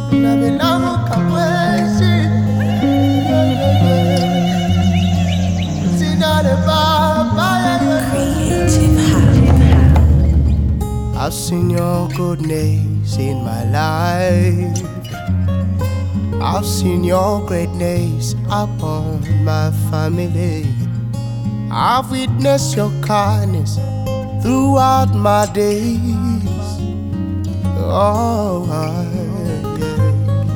I've seen your goodness in my life. I've seen your greatness upon my family. I've witnessed your kindness throughout my days. Oh, yeah.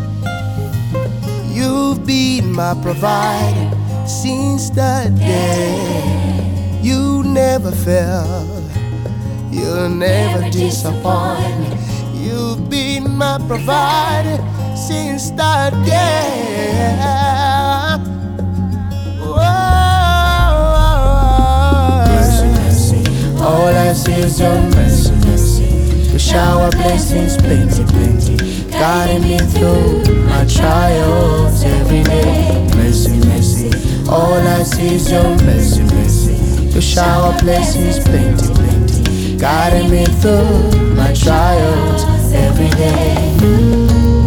You've been my provider since that day. You never fail. You'll never disappoint me. You've been my provider since that day. Mercy, mercy. All I see is your mercy, mercy. You shower blessings plenty, plenty, guiding me through my trials every day. Mercy, mercy. All I see is your mercy, mercy. You shower blessings plenty, plenty, guiding me through my trials every day.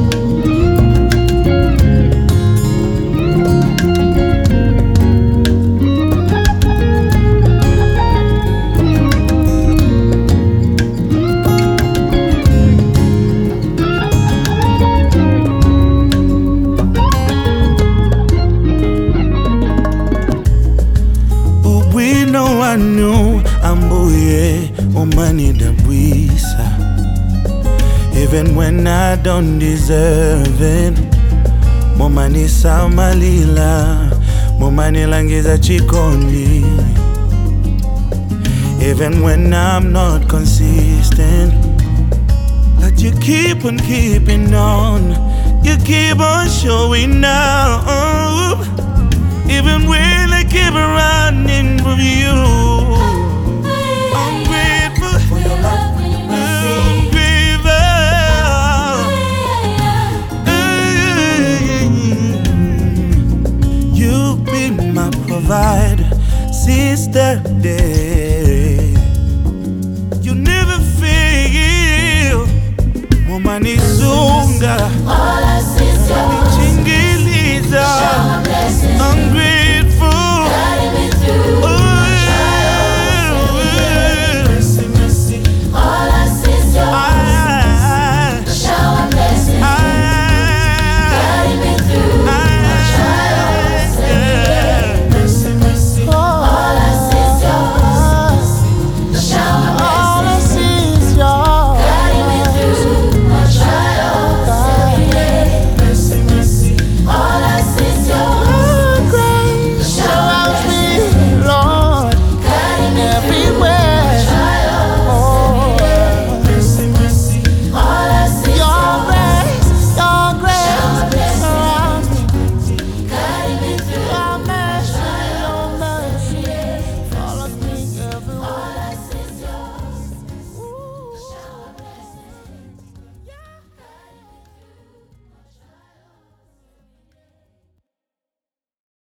No one knew ambuye umani dabwisa. Even when I don't deserve it, momani samalila, momani langiza chikondi. Even when I'm not consistent, but you keep on keeping on. You keep on showing up. Even when I keep running from you, I'm grateful for your love and your mercy. You've been my provider since that day. You never fail. Momani sunga, All I see is your chingiliza. shower blessings. I'm grateful.